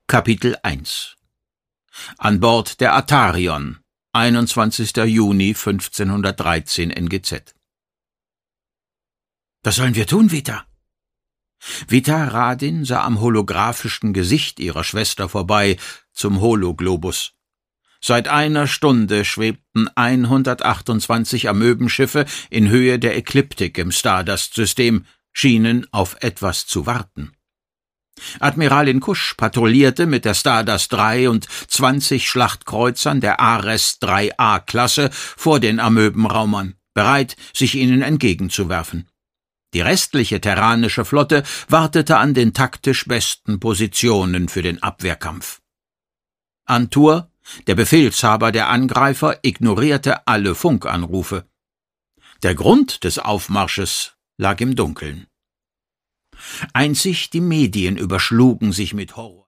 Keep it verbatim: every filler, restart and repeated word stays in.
Kapitel eins An Bord der Atarion, einundzwanzigster Juni fünfzehnhundertdreizehn N G Z. »Was sollen wir tun, Vita?« Vita Radin sah am holographischen Gesicht ihrer Schwester vorbei zum Hologlobus. Seit einer Stunde schwebten hundertachtundzwanzig Amöbenschiffe in Höhe der Ekliptik im Stardust-System, schienen auf etwas zu warten. Admiralin Kusch patrouillierte mit der Stardust drei und zwanzig Schlachtkreuzern der Ares drei A-Klasse vor den Amöbenraumern, bereit, sich ihnen entgegenzuwerfen. Die restliche terranische Flotte wartete an den taktisch besten Positionen für den Abwehrkampf. Antur, der Befehlshaber der Angreifer, ignorierte alle Funkanrufe. Der Grund des Aufmarsches lag im Dunkeln. Einzig die Medien überschlugen sich mit Horror.